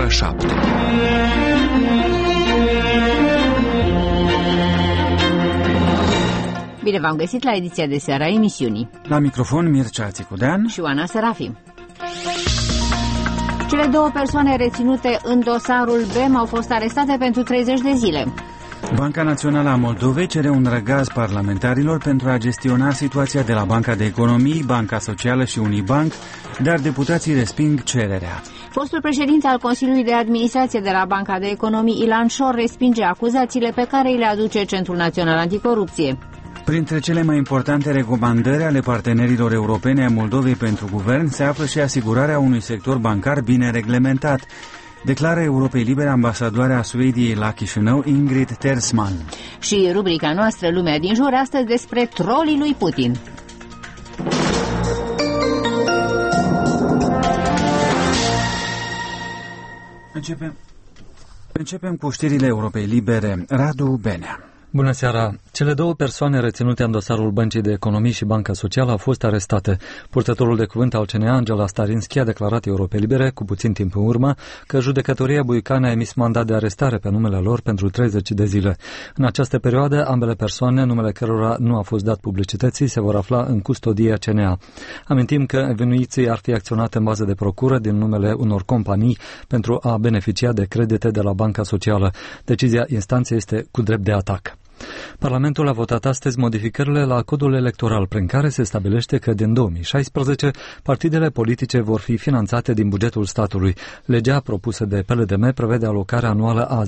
ora 7. Bine v-am găsit la ediția de seară a emisiunii. La microfon Mircea Țicudean și Oana Serafim. Cele două persoane reținute în dosarul BEM au fost arestate pentru 30 de zile. Banca Națională a Moldovei cere un răgaz parlamentarilor pentru a gestiona situația de la Banca de Economii, Banca Socială și Unibanc, dar deputații resping cererea. Fostul președinte al Consiliului de Administrație de la Banca de Economii, Ilan Șor, respinge acuzațiile pe care îi le aduce Centrul Național Anticorupție. Printre cele mai importante recomandări ale partenerilor europeni ai Moldovei pentru guvern se află și asigurarea unui sector bancar bine reglementat, declară Europei Libere ambasadoarea Suediei la Chișinău, Ingrid Tersman. Și rubrica noastră, Lumea din jur, astăzi despre trolii lui Putin. Începem cu știrile Europei Libere. Radu Benea. Bună seara! Cele două persoane reținute în dosarul Băncii de Economii și Banca Socială au fost arestate. Purtătorul de cuvânt al CNA, Angela Starinski, a declarat Europei Libere, cu puțin timp în urmă, că judecătoria Buicane a emis mandat de arestare pe numele lor pentru 30 de zile. În această perioadă, ambele persoane, numele cărora nu a fost dat publicității, se vor afla în custodia CNA. Amintim că vinuiții ar fi acționat în bază de procură din numele unor companii pentru a beneficia de credite de la Banca Socială. Decizia instanței este cu drept de atac. Parlamentul a votat astăzi modificările la codul electoral prin care se stabilește că din 2016 partidele politice vor fi finanțate din bugetul statului. Legea propusă de PLDM prevede alocarea anuală a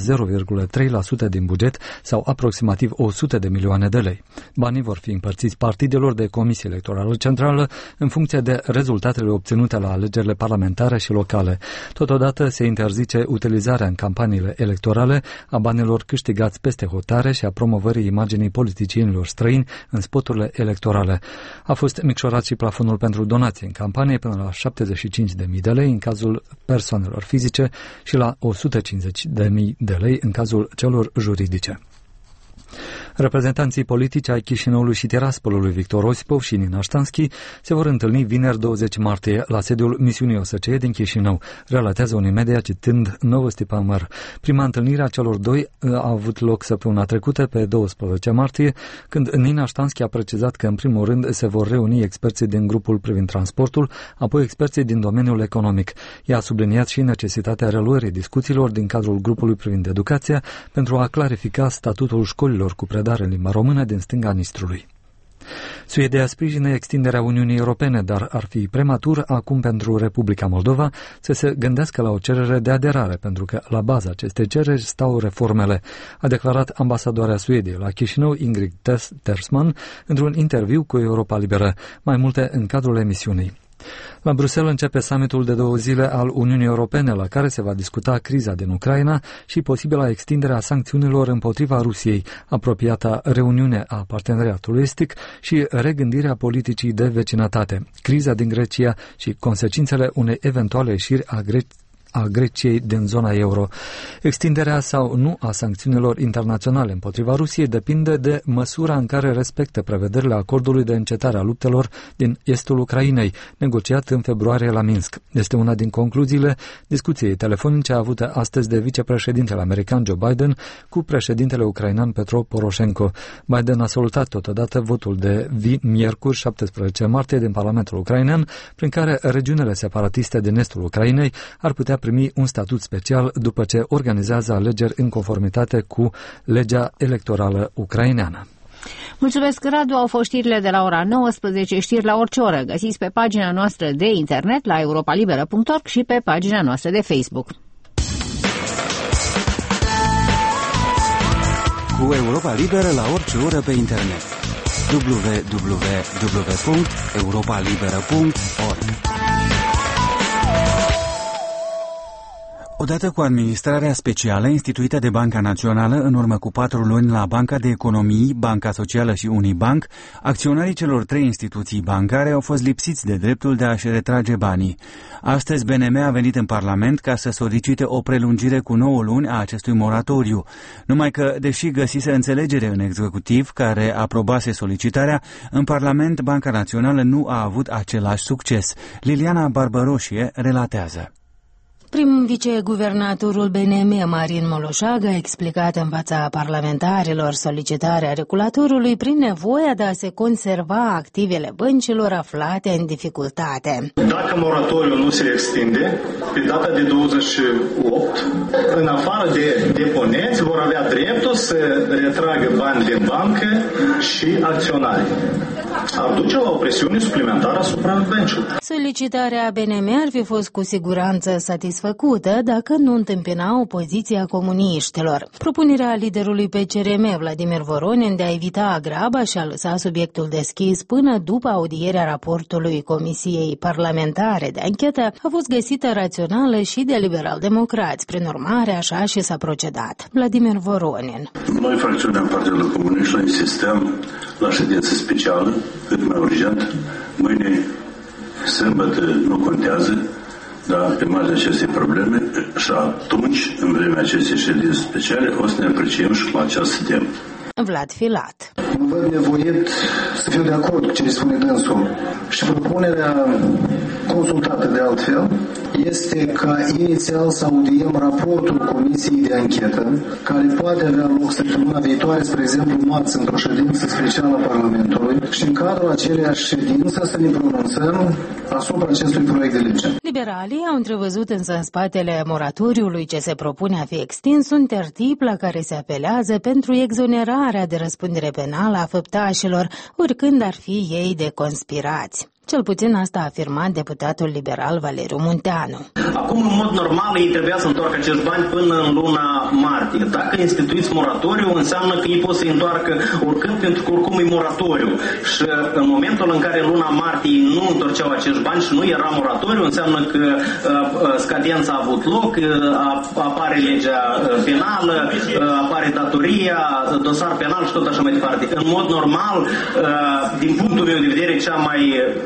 0,3% din buget sau aproximativ 100 de milioane de lei. Banii vor fi împărțiți partidelor de Comisie Electorală Centrală în funcție de rezultatele obținute la alegerile parlamentare și locale. Totodată se interzice utilizarea în campaniile electorale a banilor câștigați peste hotare și a promovării imaginii politicienilor străini în spoturile electorale. A fost micșorat și plafonul pentru donații în campanie până la 75.000 de lei în cazul persoanelor fizice și la 150.000 de lei în cazul celor juridice. Reprezentanții politici ai Chișinăului și Tiraspolului, Victor Osipov și Nina Ștanski, se vor întâlni vineri 20 martie la sediul misiunii OSCE din Chișinău, relatează unii media citând Novosti Pamăr. Prima întâlnire a celor doi a avut loc săptămâna trecută, pe 12 martie, când Nina Ștanski a precizat că în primul rând se vor reuni experții din grupul privind transportul, apoi experții din domeniul economic. Ea a subliniat și necesitatea reluării discuțiilor din cadrul grupului privind educația pentru a clarifica statutul școlilor cu predare în limba română din stânga Nistrului. Suedia sprijină extinderea Uniunii Europene, dar ar fi prematur acum pentru Republica Moldova să se gândească la o cerere de aderare, pentru că la baza acestei cereri stau reformele, a declarat ambasadoarea Suediei la Chișinău, Ingrid Tersman, într-un interviu cu Europa Liberă. Mai multe în cadrul emisiunii. La Bruxelles începe summitul de 2 zile al Uniunii Europene, la care se va discuta criza din Ucraina și posibila extinderea sancțiunilor împotriva Rusiei, apropiata reuniune a parteneriatului estic și regândirea politicii de vecinătate, criza din Grecia și consecințele unei eventuale ieșiri a Greciei din zona euro. Extinderea sau nu a sancțiunilor internaționale împotriva Rusiei depinde de măsura în care respectă prevederile acordului de încetare a luptelor din estul Ucrainei, negociat în februarie la Minsk. Este una din concluziile discuției telefonice avute astăzi de vicepreședintele american Joe Biden cu președintele ucrainean Petro Poroșenko. Biden a salutat totodată votul de miercuri 17 martie din Parlamentul ucrainean, prin care regiunile separatiste din estul Ucrainei ar putea primi un statut special după ce organizează alegeri în conformitate cu legea electorală ucraineană. Mulțumesc, Radu. Au fost știrile de la ora 19, știri la orice oră. Găsiți pe pagina noastră de internet la europalibera.org și pe pagina noastră de Facebook. Cu Europa Liberă la orice oră pe internet. www.europalibera.org. Odată cu administrarea specială instituită de Banca Națională în urmă cu 4 luni la Banca de Economii, Banca Socială și Unibanc, acționarii celor 3 instituții bancare au fost lipsiți de dreptul de a-și retrage banii. Astăzi BNM a venit în Parlament ca să solicite o prelungire cu 9 luni a acestui moratoriu. Numai că, deși găsise înțelegere în executiv care aprobase solicitarea, în Parlament Banca Națională nu a avut același succes. Liliana Barbăroșie relatează. Prim-viceguvernatorul BNM, Marin Moloșag, a explicat în fața parlamentarilor solicitarea regulatorului prin nevoia de a se conserva activele băncilor aflate în dificultate. Dacă moratoriul nu se extinde, pe data de 28, în afară de deponenți, vor avea dreptul să retragă bani din bancă și acționari. Ar duce la o presiune suplimentară asupra băncilor. Solicitarea BNM ar fi fost cu siguranță satisfăcută dacă nu întâmpina opoziția comuniștilor. Propunerea liderului PCRM, Vladimir Voronin, de a evita graba și a lăsa subiectul deschis până după audierea raportului Comisiei Parlamentare de Anchetă a fost găsită rațională și de liberal-democrați. Prin urmare, așa și s-a procedat. Vladimir Voronin. Noi, fracțiunea Partidului Comunist, insistăm la ședință specială, cât mai urgent. Mâine, sâmbătă, nu contează, dar pe marginea acestei probleme și atunci, în vremea acestei ședințe speciale, o să ne apreciem și cu această temă. Vlad Filat. Mă văd nevoit să fiu de acord cu ce spune dânsul și propunerea consultată de altfel este ca inițial să audiem raportul Comisiei de Anchetă, care poate avea loc săptămâna viitoare, spre exemplu, marți, într-o ședință specială a Parlamentului și în cadrul aceleiași ședințe să ne pronunțăm asupra acestui proiect de lege. Liberalii au întrevăzut însă în spatele moratoriului ce se propune a fi extins un tertip la care se apelează pentru exonerarea de răspundere penală a făptașilor, oricând ar fi ei de conspirați. Cel puțin asta a afirmat deputatul liberal Valeriu Munteanu. Acum, în mod normal, ei trebuia să întoarcă acești bani până în luna martie. Dacă instituiți moratoriu, înseamnă că ei pot să întoarcă oricând, pentru că oricum e moratoriu. Și în momentul în care luna martie nu întorceau acești bani și nu era moratoriu, înseamnă că scadența a avut loc, apare legea penală, apare datoria, dosar penal și tot așa mai departe. În mod normal, din punctul meu de vedere, cea mai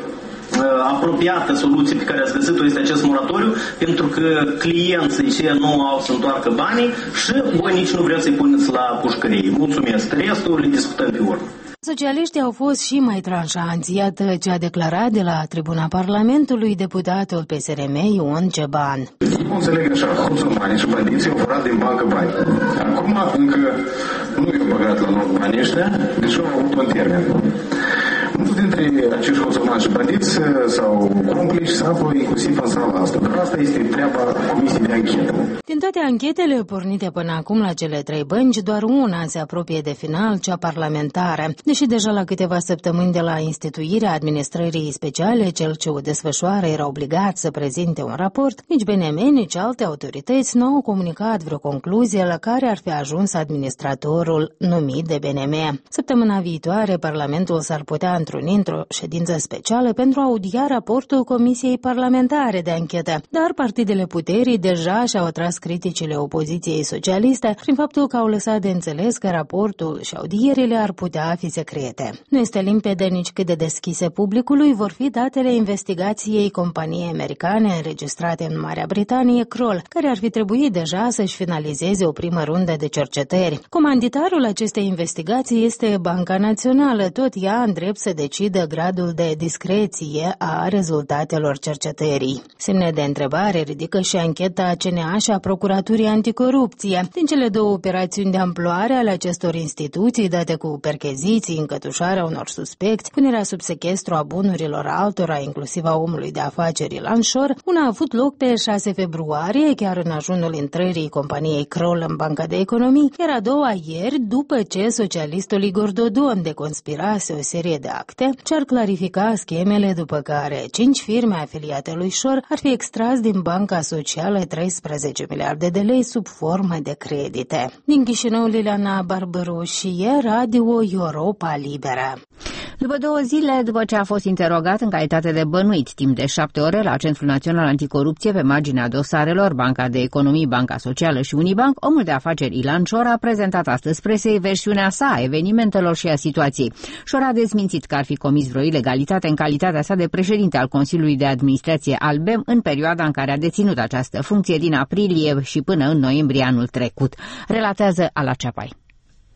apropiată soluție pe care ați găsit-o este acest moratoriu, pentru că clienții ce nu au să întoarcă banii și voi nici nu vreți să-i puneți la pușcărie. Mulțumesc. Restul le discutăm pe urmă. Socialiștii au fost și mai tranșanți. Iată ce a declarat de la tribuna Parlamentului deputatul PSRM Ion Ceban. Nu înțeleg așa, hoțomanii și bandiții au furat din bancă bani. Acum încă nu i-au băgat la loc banii ăștia, deci au avut un termen. Mulți dintre acești hoțomani și bandiți sau complici se află inclusiv în sala asta, dar asta este treaba Comisiei de Anchetă. Din toate anchetele pornite până acum la cele trei bănci, doar una se apropie de final, cea parlamentară. Deși deja la câteva săptămâni de la instituirea administrării speciale, cel ce o desfășoară era obligat să prezinte un raport, nici BNM, nici alte autorități nu au comunicat vreo concluzie la care ar fi ajuns administratorul numit de BNM. Săptămâna viitoare, Parlamentul s-ar putea întruni într-o ședință specială pentru a audia raportul Comisiei Parlamentare de Anchetă, dar partidele puterii deja și-au atras criticile opoziției socialiste prin faptul că au lăsat de înțeles că raportul și audierile ar putea fi secrete. Nu este limpede nici cât de deschise publicului vor fi datele investigației companiei americane înregistrate în Marea Britanie, Kroll, care ar fi trebuit deja să-și finalizeze o primă rundă de cercetări. Comanditarul acestei investigații este Banca Națională, tot ea în drept să decidă gradul de discreție a rezultatelor cercetării. Semne de întrebare ridică și ancheta CNA și a Procuraturii Anticorupție. Din cele două operațiuni de amploare ale acestor instituții, date cu percheziții, încătușarea unor suspecți, punerea sub sechestru a bunurilor altora, inclusiv a omului de afaceri Ilan Șor, una a avut loc pe 6 februarie, chiar în ajunul intrării companiei Kroll în Banca de Economii, iar a doua ieri, după ce socialistul Igor Dodon deconspirase o serie de acte ce ar clarifica schemele după care 5 firme afiliate lui Șor ar fi extras din Banca Socială 13 miliarde de lei sub formă de credite. Din Chișinău, Liliana Barbaroșie, Radio Europa Liberă. După 2 zile, după ce a fost interogat în calitate de bănuit timp de 7 ore la Centrul Național Anticorupție pe marginea dosarelor Banca de Economii, Banca Socială și Unibank, omul de afaceri Ilan Șor a prezentat astăzi presei versiunea sa a evenimentelor și a situației. Șor a dezmințit că ar fi comis vreo ilegalitate în calitatea sa de președinte al Consiliului de Administrație al BEM în perioada în care a deținut această funcție din aprilie și până în noiembrie anul trecut, relatează Ala Ceapai.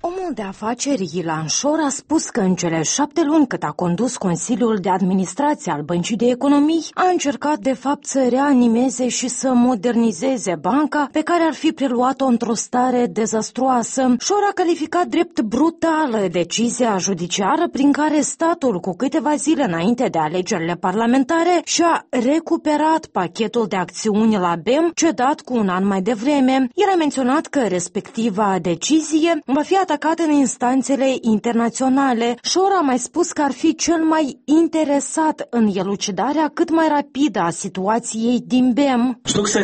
Omul de afaceri Ilan Șor a spus că în cele 7 luni cât a condus Consiliul de Administrație al Băncii de Economii, a încercat de fapt să reanimeze și să modernizeze banca pe care ar fi preluat-o într-o stare dezastruoasă. Șor a calificat drept brutală decizia judiciară prin care statul, cu câteva zile înainte de alegerile parlamentare, și-a recuperat pachetul de acțiuni la BEM cedat cu un an mai devreme. El a menționat că respectiva decizie va fi atacată în instanțele internaționale. Șor a mai spus că ar fi cel mai interesat în elucidarea cât mai rapidă a situației din BEM.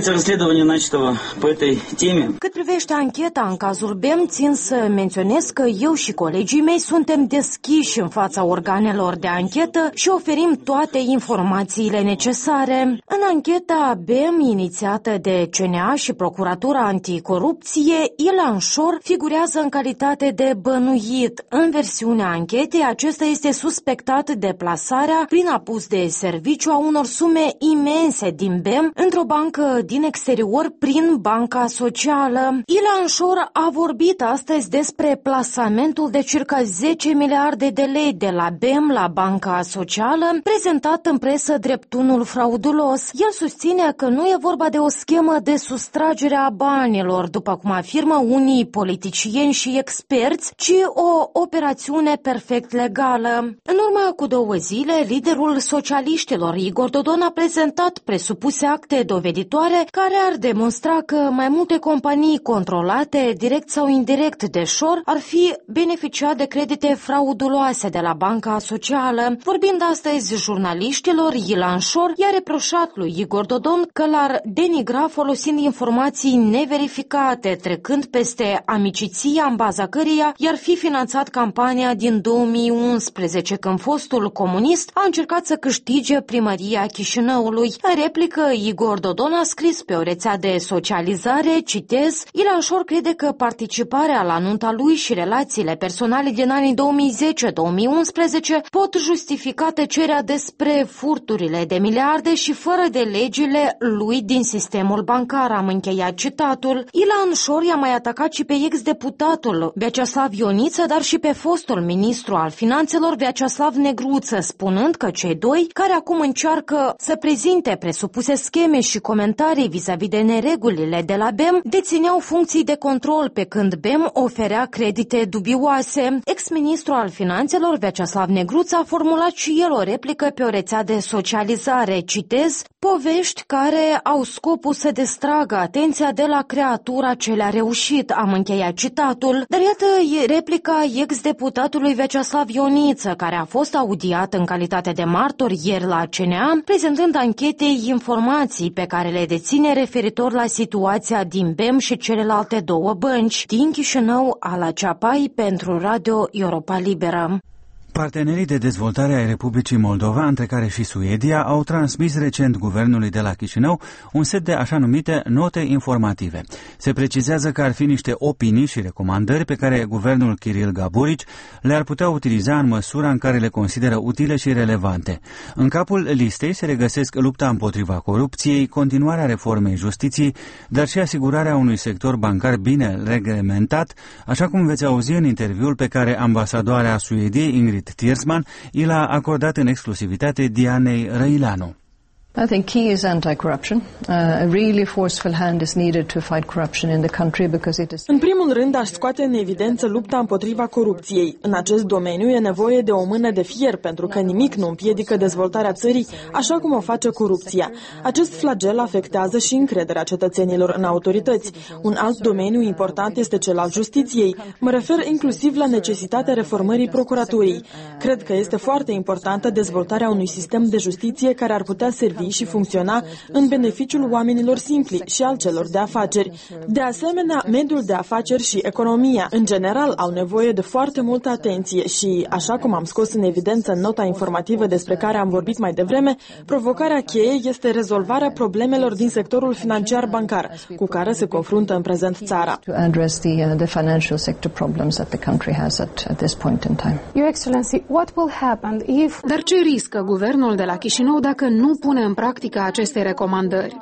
Cât privește ancheta în cazul BEM, țin să menționez că eu și colegii mei suntem deschiși în fața organelor de anchetă și oferim toate informațiile necesare. În ancheta BEM inițiată de CNA și Procuratura Anticorupție, Ilan Șor figurează în calitate de bănuit. În versiunea anchetei, acesta este suspectat de plasarea prin abuz de serviciu a unor sume imense din BEM într-o bancă din exterior prin Banca Socială. Ilan Șor a vorbit astăzi despre plasamentul de circa 10 miliarde de lei de la BEM la Banca Socială, prezentat în presă drept unul fraudulos. El susține că nu e vorba de o schemă de sustragere a banilor, după cum afirmă unii politicieni și experți, ci o operațiune perfect legală. În urmă cu 2 zile, liderul socialiștilor Igor Dodon a prezentat presupuse acte doveditoare care ar demonstra că mai multe companii controlate, direct sau indirect de Șor, ar fi beneficiat de credite frauduloase de la Banca Socială. Vorbind astăzi jurnaliștilor, Ilan Șor i-a reproșat lui Igor Dodon că l-ar denigra folosind informații neverificate, trecând peste amiciția în baza căreia i-ar fi finanțat campania din 2011, când fostul comunist a încercat să câștige primăria Chișinăului. În replică, Igor Dodon a scris pe o rețea de socializare, citez, Ilan Șor crede că participarea la nunta lui și relațiile personale din anii 2010-2011 pot justifica tăcerea despre furturile de miliarde și fără de legile lui din sistemul bancar, am încheiat citatul. Ilan Șor i-a mai atacat și pe ex-deputatul Vyacheslav Ioniță, dar și pe fostul ministru al finanțelor Vyacheslav Negruță, spunând că cei doi, care acum încearcă să prezinte presupuse scheme și comentarii vis-a-vis de neregulile de la BEM, dețineau funcții de control, pe când BEM oferea credite dubioase. Ex-ministrul al finanțelor Vyacheslav Negruță a formulat și el o replică pe o rețea de socializare, citez, povești care au scopul să distragă atenția de la creatura ce le-a reușit, am încheiat citatul. Dar iată replica ex-deputatului Vyacheslav Ioniță, care a fost audiat în calitate de martor ieri la CNA, prezentând anchetei informații pe care le deține referitor la situația din BEM și celelalte 2 bănci. Din Chișinău, Ala Ceapai, pentru Radio Europa Liberă. Partenerii de dezvoltare ai Republicii Moldova, între care și Suedia, au transmis recent guvernului de la Chișinău un set de așa numite note informative. Se precizează că ar fi niște opinii și recomandări pe care guvernul Kiril Gaburici le-ar putea utiliza în măsura în care le consideră utile și relevante. În capul listei se regăsesc lupta împotriva corupției, continuarea reformei justiției, dar și asigurarea unui sector bancar bine reglementat, așa cum veți auzi în interviul pe care ambasadoarea Suediei, Ingrid Tiersman, i l-a acordat în exclusivitate Dianei Răilanu. I think key is anti-corruption. A really forceful hand is needed to fight corruption in the country because it is. În primul rând, aș scoate în evidență lupta împotriva corupției. În acest domeniu e nevoie de o mână de fier, pentru că nimic nu împiedică dezvoltarea țării, așa cum o face corupția. Acest flagel afectează și încrederea cetățenilor în autorități. Un alt domeniu important este cel al justiției. Mă refer inclusiv la necesitatea reformării procuraturii. Cred că este foarte importantă dezvoltarea unui sistem de justiție care ar putea servi și funcționa în beneficiul oamenilor simpli și al celor de afaceri. De asemenea, mediul de afaceri și economia, în general, au nevoie de foarte multă atenție și, așa cum am scos în evidență în nota informativă despre care am vorbit mai devreme, provocarea cheie este rezolvarea problemelor din sectorul financiar bancar, cu care se confruntă în prezent țara. Dar ce riscă guvernul de la Chișinău dacă nu pune în în practică aceste recomandări.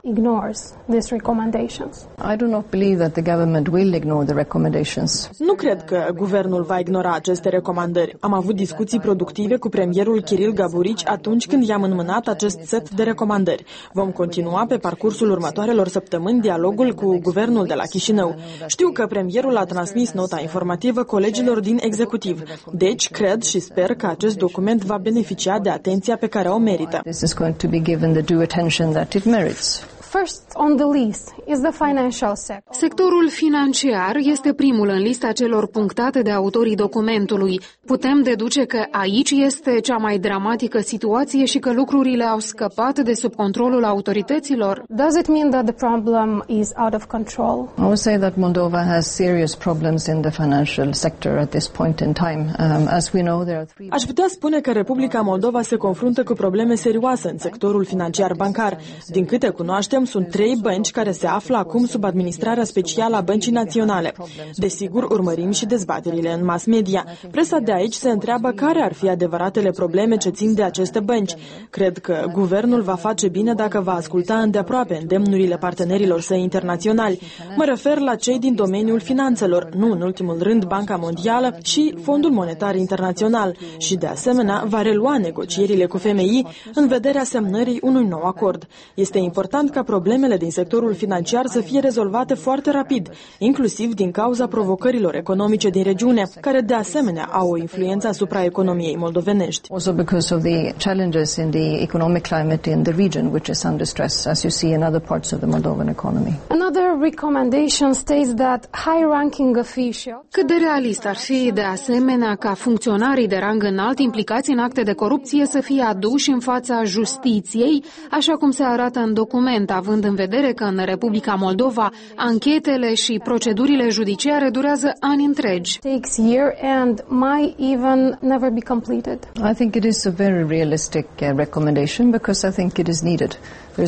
I do not believe that the government will ignore the recommendations. Nu cred că guvernul va ignora aceste recomandări. Am avut discuții productive cu premierul Kiril Gaburici atunci când i-am înmânat acest set de recomandări. Vom continua pe parcursul următoarelor săptămâni dialogul cu guvernul de la Chișinău. Știu că premierul a transmis nota informativă colegilor din executiv. Deci, cred și sper că acest document va beneficia de atenția pe care o merită. This is going to be given the due attention that it merits. First on the list is the financial sector. Sectorul financiar este primul în lista celor punctate de autorii documentului. Putem deduce că aici este cea mai dramatică situație și că lucrurile au scăpat de sub controlul autorităților? Does it mean that the problem is out of control? I would say that Moldova has serious problems in the financial sector at this point in time. As we know, there are three. Aș putea spune că Republica Moldova se confruntă cu probleme serioase în sectorul financiar bancar. Din câte cunoaștem, sunt 3 bănci care se află acum sub administrarea specială a Băncii Naționale. Desigur, urmărim și dezbaterile în mass media. Presa de aici se întreabă care ar fi adevăratele probleme ce țin de aceste bănci. Cred că guvernul va face bine dacă va asculta îndeaproape îndemnurile partenerilor săi internaționali. Mă refer la cei din domeniul finanțelor, nu în ultimul rând Banca Mondială și Fondul Monetar Internațional și, de asemenea, va relua negocierile cu FMI în vederea semnării unui nou acord. Este important ca problemele din sectorul financiar să fie rezolvate foarte rapid, inclusiv din cauza provocărilor economice din regiune, care de asemenea au o influență asupra economiei moldovenești. Also because of the challenges in the economic climate in the region, which is under stress, as you see in other parts of the Moldovan economy. Another recommendation states that high-ranking officials. Cât de realist ar fi, de asemenea, ca funcționarii de rang înalt implicați în acte de corupție să fie aduși în fața justiției, așa cum se arată în document, având în vedere că în Republica Moldova anchetele și procedurile judiciare durează ani întregi. Takes year and might even never be completed. I think it is a very realistic recommendation because I think it is needed.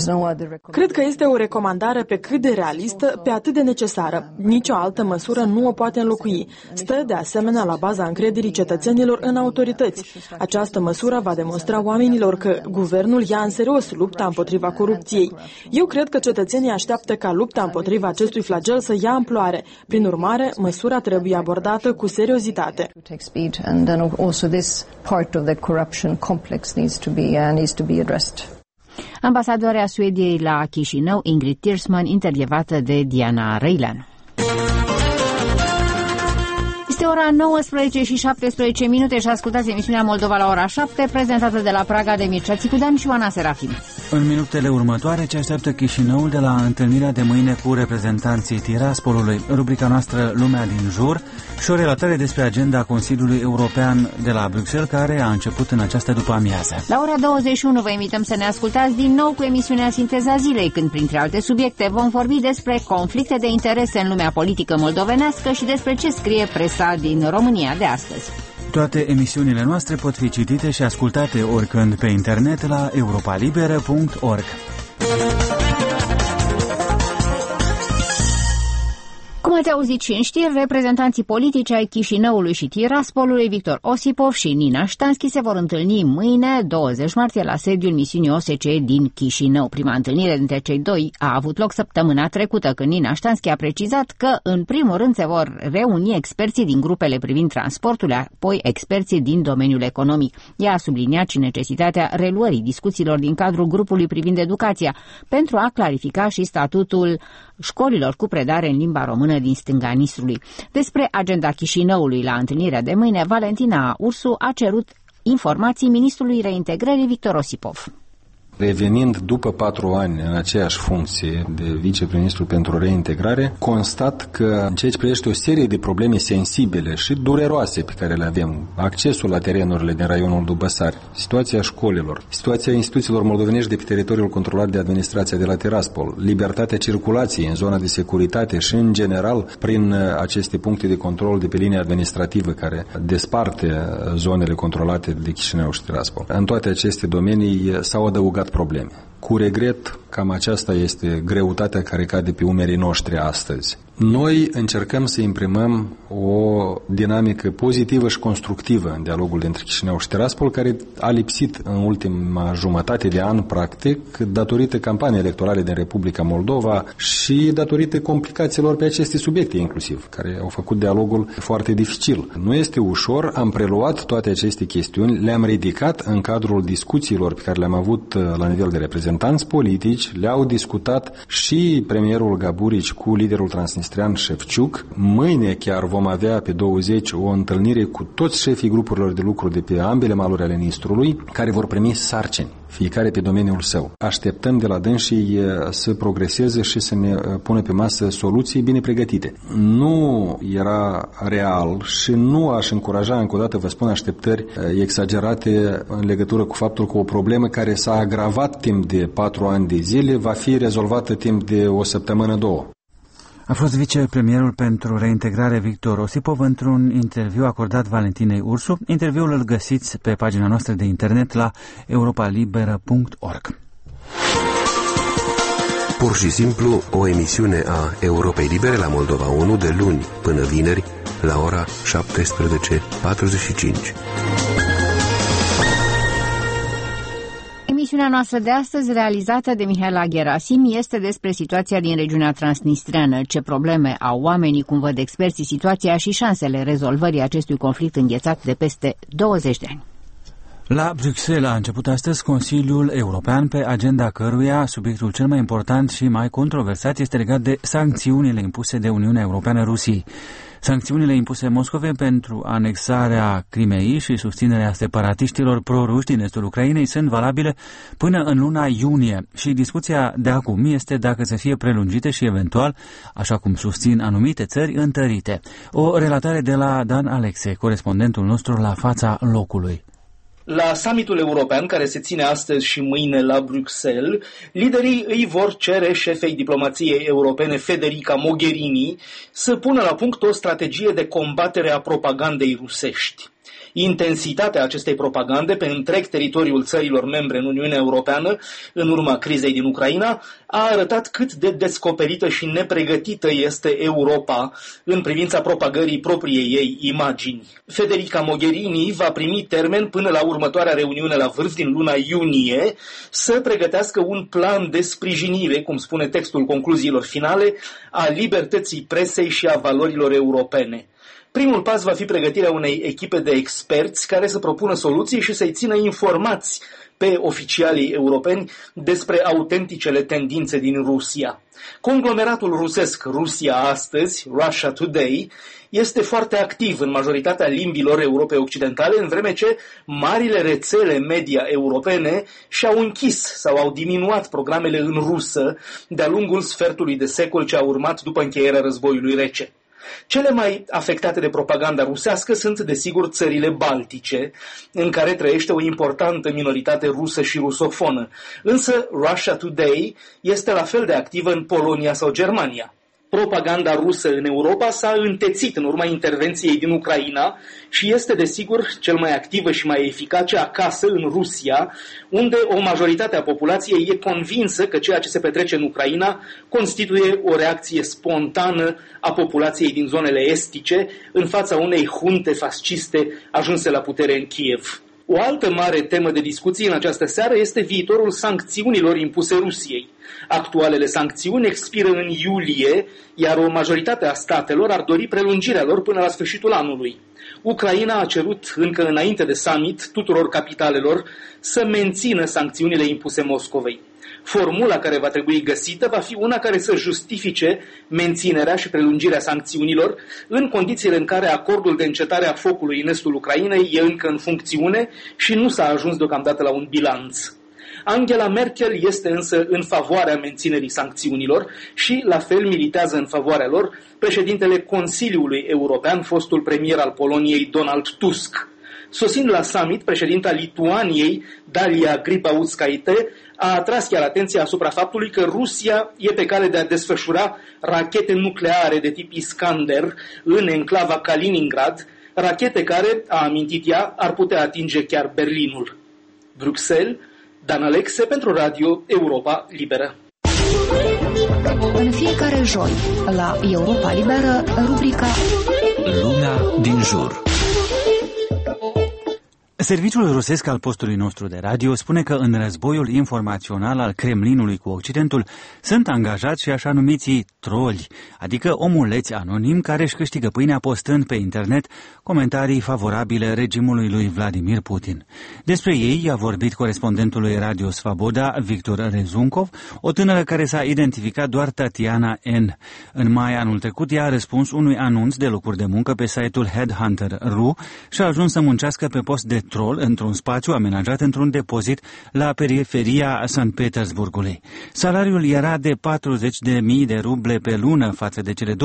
Cred că este o recomandare pe cât de realistă, pe atât de necesară. Nicio altă măsură nu o poate înlocui. Stă de asemenea la baza încrederii cetățenilor în autorități. Această măsură va demonstra oamenilor că guvernul ia în serios lupta împotriva corupției. Eu cred că cetățenii așteaptă ca lupta împotriva acestui flagel să ia amploare. Prin urmare, măsura trebuie abordată cu seriozitate. Ambasadoarea Suediei la Chișinău, Ingrid Tirsman, intervievată de Diana Reilan. Este ora 19 și 17 minute și ascultați emisiunea Moldova la ora 7, prezentată de la Praga de Mircea Țicudean și Oana Serafim. În minutele următoare, ce așteaptă Chișinăul de la întâlnirea de mâine cu reprezentanții Tiraspolului, rubrica noastră Lumea din jur și o relatare despre agenda Consiliului European de la Bruxelles, care a început în această după-amiază. La ora 21 vă invităm să ne ascultați din nou cu emisiunea Sinteza Zilei, când, printre alte subiecte, vom vorbi despre conflicte de interese în lumea politică moldovenească și despre ce scrie presa din România de astăzi. Toate emisiunile noastre pot fi citite și ascultate oricând pe internet la europalibera.org. Cum ați auzit și în știri, reprezentanții politici ai Chișinăului și Tiraspolului, Victor Osipov și Nina Ștanski, se vor întâlni mâine, 20 martie, la sediul misiunii OSCE din Chișinău. Prima întâlnire dintre cei doi a avut loc săptămâna trecută, când Nina Ștanski a precizat că, în primul rând, se vor reuni experții din grupele privind transportul, apoi experții din domeniul economic. Ea a subliniat și necesitatea reluării discuțiilor din cadrul grupului privind educația, pentru a clarifica și statutul școlilor cu predare în limba română din stânga Nistrului. Despre agenda Chișinăului la întâlnirea de mâine, Valentina Ursu a cerut informații ministrului reintegrării Victor Osipov. Revenind după 4 ani în aceeași funcție de viceprim-ministru pentru reintegrare, constat că în ceea ce privește o serie de probleme sensibile și dureroase pe care le avem, accesul la terenurile din raionul Dubăsari, situația școlilor, situația instituțiilor moldovenești de pe teritoriul controlat de administrația de la Tiraspol, libertatea circulației în zona de securitate și, în general, prin aceste puncte de control de pe linie administrativă care desparte zonele controlate de Chișinău și Tiraspol. În toate aceste domenii s-au adăugat probleme. Cu regret, Cam aceasta este greutatea care cade pe umerii noștri astăzi. Noi încercăm să imprimăm o dinamică pozitivă și constructivă în dialogul dintre Chișinău și Tiraspol, care a lipsit în ultima jumătate de an, practic, datorită campaniei electorale din Republica Moldova și datorită complicațiilor pe aceste subiecte inclusiv, care au făcut dialogul foarte dificil. Nu este ușor, am preluat toate aceste chestiuni, le-am ridicat în cadrul discuțiilor pe care le-am avut la nivel de reprezentanți politici, le-au discutat și premierul Gaburici cu liderul transnistrian Șefciuc. Mâine chiar vom avea pe 20 o întâlnire cu toți șefii grupurilor de lucru de pe ambele maluri ale Nistrului, care vor primi sarcini, fiecare pe domeniul său. Așteptăm de la dânsii să progreseze și să ne pună pe masă soluții bine pregătite. Nu era real și nu aș încuraja, încă o dată vă spun, așteptări exagerate în legătură cu faptul că o problemă care s-a agravat timp de 4 ani de zile va fi rezolvată timp de o săptămână, 2. A fost vicepremierul pentru reintegrare Victor Osipov într-un interviu acordat Valentinei Ursu. Interviul îl găsiți pe pagina noastră de internet la europalibera.org. Pur și simplu, o emisiune a Europei Libere la Moldova 1 de luni până vineri la ora 17:45. Emisiunea noastră de astăzi, realizată de Mihaela Gherasim, este despre situația din regiunea transnistreană, ce probleme au oamenii, cum văd experții situația și șansele rezolvării acestui conflict înghețat de peste 20 de ani. La Bruxelles a început astăzi Consiliul European, pe agenda căruia subiectul cel mai important și mai controversat este legat de sancțiunile impuse de Uniunea Europeană Rusiei. Sancțiunile impuse Moscovei pentru anexarea Crimeei și susținerea separatiștilor pro-ruși din estul Ucrainei sunt valabile până în luna iunie și discuția de acum este dacă să fie prelungite și eventual, așa cum susțin anumite țări, întărite. O relatare de la Dan Alexe, corespondentul nostru la fața locului. La summitul european, care se ține astăzi și mâine la Bruxelles, liderii îi vor cere șefei diplomației europene Federica Mogherini să pună la punct o strategie de combatere a propagandei rusești. Intensitatea acestei propagande pe întreg teritoriul țărilor membre în Uniunea Europeană, în urma crizei din Ucraina, a arătat cât de descoperită și nepregătită este Europa în privința propagării propriei ei imagini. Federica Mogherini va primi termen până la următoarea reuniune la vârf din luna iunie să pregătească un plan de sprijinire, cum spune textul concluziilor finale, a libertății presei și a valorilor europene. Primul pas va fi pregătirea unei echipe de experți care să propună soluții și să-i țină informați pe oficialii europeni despre autenticele tendințe din Rusia. Conglomeratul rusesc Rusia Astăzi, Russia Today, este foarte activ în majoritatea limbilor Europei Occidentale, în vreme ce marile rețele media europene și-au închis sau au diminuat programele în rusă de-a lungul sfertului de secol ce a urmat după încheierea războiului rece. Cele mai afectate de propaganda rusească sunt, desigur, țările baltice, în care trăiește o importantă minoritate rusă și rusofonă. Însă Russia Today este la fel de activă în Polonia sau Germania. Propaganda rusă în Europa s-a întețit în urma intervenției din Ucraina și este, desigur, cel mai activă și mai eficace acasă, în Rusia, unde o majoritate a populației e convinsă că ceea ce se petrece în Ucraina constituie o reacție spontană a populației din zonele estice în fața unei junte fasciste ajunse la putere în Kiev. O altă mare temă de discuție în această seară este viitorul sancțiunilor impuse Rusiei. Actualele sancțiuni expiră în iulie, iar o majoritate a statelor ar dori prelungirea lor până la sfârșitul anului. Ucraina a cerut încă înainte de summit tuturor capitalelor să mențină sancțiunile impuse Moscovei. Formula care va trebui găsită va fi una care să justifice menținerea și prelungirea sancțiunilor în condițiile în care acordul de încetare a focului în estul Ucrainei e încă în funcțiune și nu s-a ajuns deocamdată la un bilanț. Angela Merkel este însă în favoarea menținerii sancțiunilor și la fel militează în favoarea lor președintele Consiliului European, fostul premier al Poloniei Donald Tusk. Sosind la summit, președinta Lituaniei, Dalia Grybauskaite, a atras chiar atenția asupra faptului că Rusia e pe cale de a desfășura rachete nucleare de tip Iskander în enclava Kaliningrad, rachete care, a amintit ea, ar putea atinge chiar Berlinul. Bruxelles, Dan Alexe pentru Radio Europa Liberă. În fiecare joi, la Europa Liberă, rubrica Lumea din jur. Serviciul rusesc al postului nostru de radio spune că în războiul informațional al Kremlinului cu Occidentul sunt angajați și așa numiții troli, adică omuleți anonimi care își câștigă pâinea postând pe internet comentarii favorabile regimului lui Vladimir Putin. Despre ei a vorbit corespondentului Radio Svaboda, Victor Rezunkov, o tânără care s-a identificat doar Tatiana N. În mai anul trecut ea a răspuns unui anunț de locuri de muncă pe site-ul Headhunter.ru și a ajuns să muncească pe post de troll într-un spațiu amenajat într-un depozit la periferia Sankt Petersburgului. Salariul era de 40.000 de ruble pe lună față de cele 25-30.000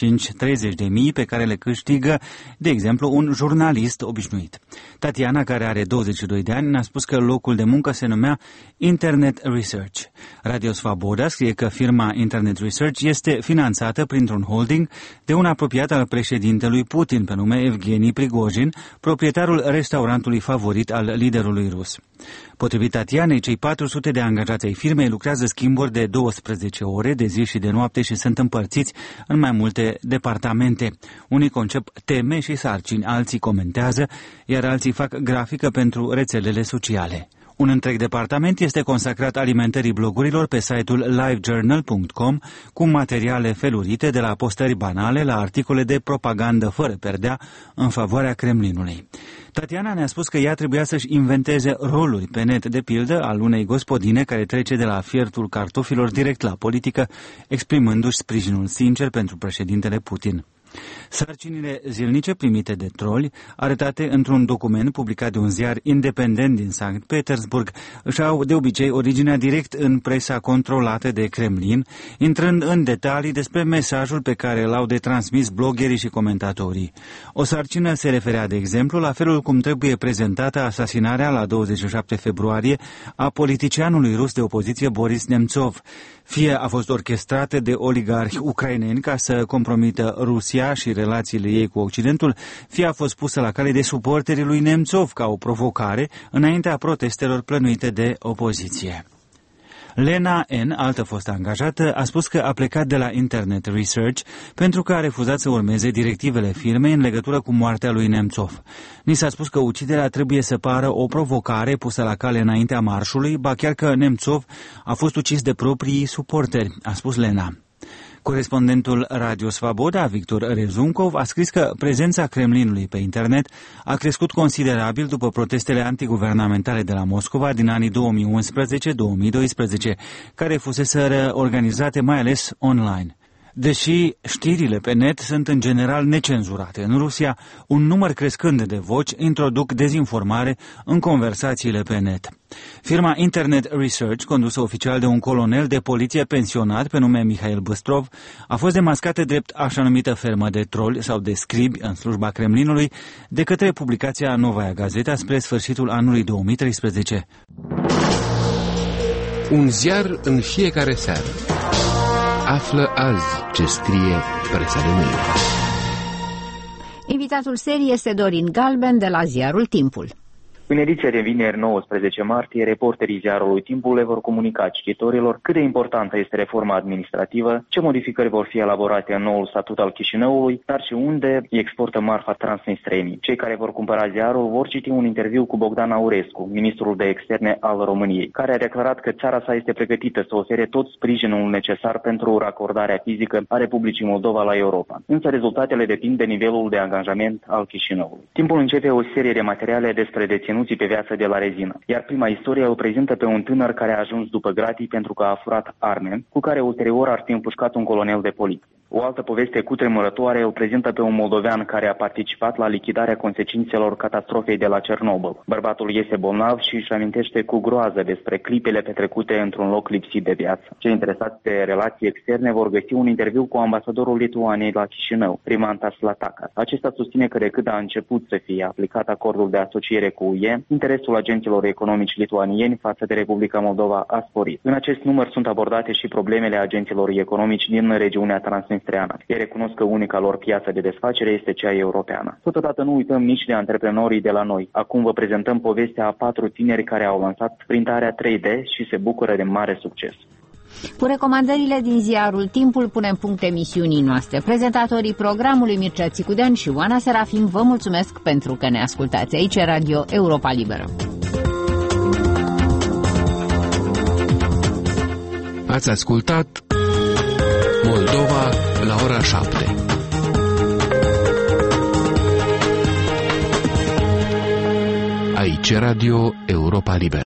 pe care le câștigă, de exemplu, un jurnalist obișnuit. Tatiana, care are 22 de ani, ne-a spus că locul de muncă se numea Internet Research. Radio Svaboda scrie că firma Internet Research este finanțată printr-un holding de un apropiat al președintelui Putin, pe nume Evgeni Prigojin, proprietarul restaurantului favorit al liderului rus. Potrivit Tatianei, cei 400 de angajați ai firmei lucrează schimburi de 12 ore de zi și de noapte și sunt împărțiți în mai multe departamente. Unii concep teme și sarcini, alții comentează, iar alții fac grafică pentru rețelele sociale. Un întreg departament este consacrat alimentării blogurilor pe site-ul livejournal.com cu materiale felurite de la postări banale la articole de propagandă fără perdea în favoarea Kremlinului. Tatiana ne-a spus că ea trebuia să-și inventeze roluri pe net, de pildă al unei gospodine care trece de la fiertul cartofilor direct la politică, exprimându-și sprijinul sincer pentru președintele Putin. Sarcinile zilnice primite de troli, arătate într-un document publicat de un ziar independent din Sankt Petersburg, își au de obicei originea direct în presa controlată de Kremlin, intrând în detalii despre mesajul pe care l-au de transmis bloggerii și comentatorii. O sarcină se referea, de exemplu, la felul cum trebuie prezentată asasinarea la 27 februarie a politicianului rus de opoziție Boris Nemtsov. Fie a fost orchestrată de oligarhi ucraineni ca să compromită Rusia și relațiile ei cu Occidentul, fie a fost pusă la cale de suporterii lui Nemtsov ca o provocare înaintea protestelor plănuite de opoziție. Lena N., altă fostă angajată, a spus că a plecat de la Internet Research pentru că a refuzat să urmeze directivele firmei în legătură cu moartea lui Nemtsov. Ni s-a spus că uciderea trebuie să pară o provocare pusă la cale înaintea marșului, ba chiar că Nemtsov a fost ucis de proprii suporteri, a spus Lena. Corespondentul Radio Svaboda, Victor Rezunkov, a scris că prezența Kremlinului pe internet a crescut considerabil după protestele antiguvernamentale de la Moscova din anii 2011-2012, care fuseseră organizate mai ales online. Deși știrile pe net sunt în general necenzurate în Rusia, un număr crescând de voci introduc dezinformare în conversațiile pe net. Firma Internet Research, condusă oficial de un colonel de poliție pensionat pe nume Mihail Băstrov, a fost demascată drept așa numită fermă de troli sau de scribi în slujba Kremlinului de către publicația Novaya Gazeta spre sfârșitul anului 2013. Un ziar în fiecare seară. Află azi ce scrie presa de mâine. Invitatul serii este Dorin Galben de la ziarul Timpul. În ediția de vineri 19 martie, reporterii ziarului Timpul le vor comunica cititorilor cât de importantă este reforma administrativă, ce modificări vor fi elaborate în noul statut al Chișinăului, dar și unde exportă marfa transnistrenii. Cei care vor cumpăra ziarul vor citi un interviu cu Bogdan Aurescu, ministrul de externe al României, care a declarat că țara sa este pregătită să ofere tot sprijinul necesar pentru racordarea fizică a Republicii Moldova la Europa. Însă rezultatele depind de nivelul de angajament al Chișinăului. Timpul începe o serie de materiale despre deținuții pe viață de la rezină, iar prima istorie o prezintă pe un tânăr care a ajuns după gratii pentru că a furat arme, cu care ulterior ar fi împușcat un colonel de poliție. O altă poveste cutremurătoare o prezintă pe un moldovean care a participat la lichidarea consecințelor catastrofei de la Cernobâl. Bărbatul iese bolnav și își amintește cu groază despre clipele petrecute într-un loc lipsit de viață. Cei interesați de relații externe vor găsi un interviu cu ambasadorul Lituaniei la Chișinău, Rimantas Latakas. Acesta susține că de când a început să fie aplicat acordul de asociere cu UE, interesul agenților economici lituanieni față de Republica Moldova a sporit. În acest număr sunt abordate și problemele agenților economici din regiunea Transnistria transnistreană. Ei recunosc că unica lor piață de desfacere este cea europeană. Totodată nu uităm nici de antreprenorii de la noi. Acum vă prezentăm povestea a 4 tineri care au lansat printarea 3D și se bucură de mare succes. Cu recomandările din ziarul Timpul punem punct emisiunii noastre. Prezentatorii programului Mircea Țicudean și Oana Serafim vă mulțumesc pentru că ne ascultați. Aici Radio Europa Liberă. Ați ascultat Moldova la ora 7. Aici Radio Europa Liberă.